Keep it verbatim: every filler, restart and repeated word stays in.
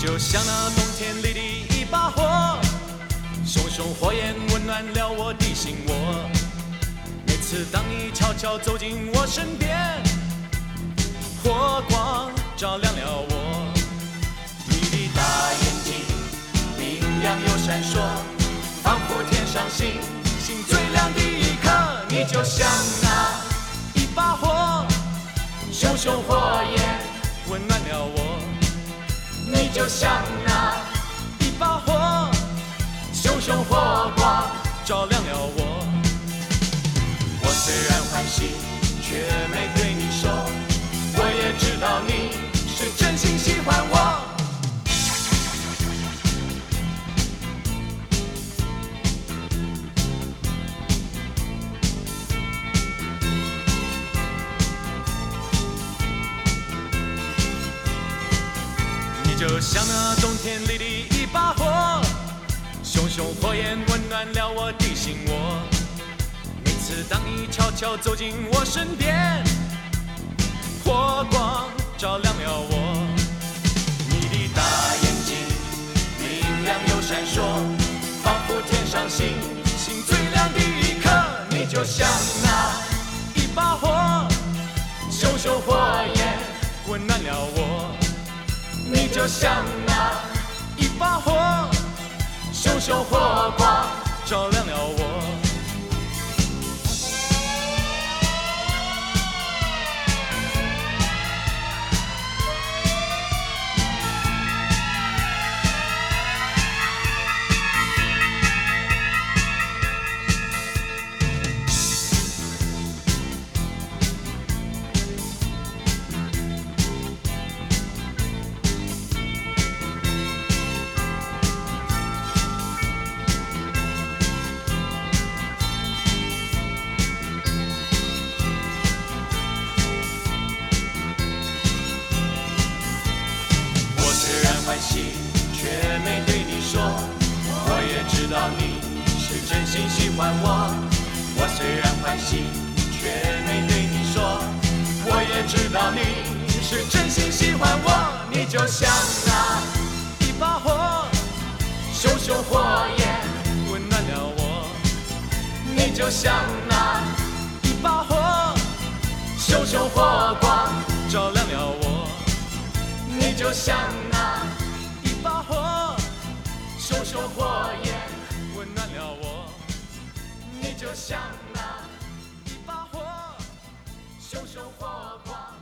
就像那冬天里的一把火，熊熊火焰温暖了我的心窝。每次当你悄悄走进我身边，火光照亮了我。你的大眼睛明亮又闪烁，仿佛天上星星最亮的一颗。你就像那一把火，熊熊火焰温暖了我。你就像那一把火，熊熊火光照亮了我。我虽然欢喜，却没对你说，我也知道你是真心喜欢我。你就像那冬天里的一把火，熊熊火焰温暖了我的心窝。每次当你悄悄走进我身边，火光照亮了我。你的大眼睛明亮又闪烁，仿佛天上星星最亮的一颗。你就像那一把火，熊熊火焰温暖了我。你就像那一把火，熊熊火光照亮了我。欢喜，却没对你说，我也知道你是真心喜欢我。我虽然欢喜，却没对你说，我也知道你是真心喜欢我。你就像那一把火，熊熊火焰温暖了我。你就像那一把火，熊熊火光照亮了我。你就像那一把火，熊熊火焰温暖了我。你就像那一把火，熊熊火光。